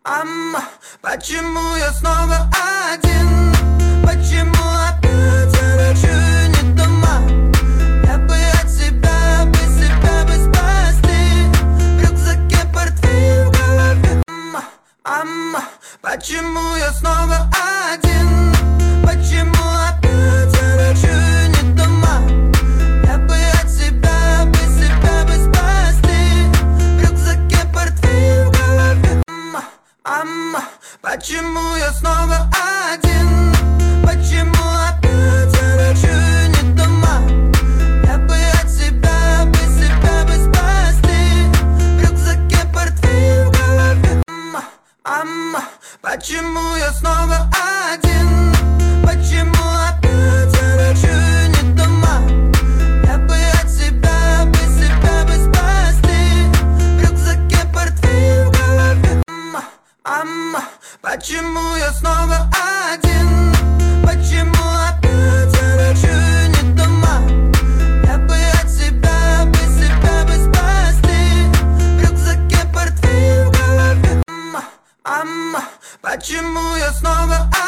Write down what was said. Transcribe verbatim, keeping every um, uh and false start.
Мама, почему я снова один? Почему опять я ночую не дома? Я бы от себя, бы себя бы спасти. В рюкзаке портфель, в голове мама, мама, почему я снова один? Почему опять я ночую не дома? Я бы от себя, бы себя бы спасти. В рюкзаке портфель, в голове мама, мама, почему я снова один? Почему опять я ночую не дома? Я бы от себя, бы себя бы спасти. В рюкзаке портфель, в голове мама, мама, почему я снова один? Почему опять я ночую не дома? Я бы от себя, бы себя бы спасти. В рюкзаке портфель, в голове мама, мама, почему я снова один? Почему опять я ночую не дома? Я бы от себя, бы себя бы спасти. В рюкзаке портфель, в голове мама, мама, почему я снова один?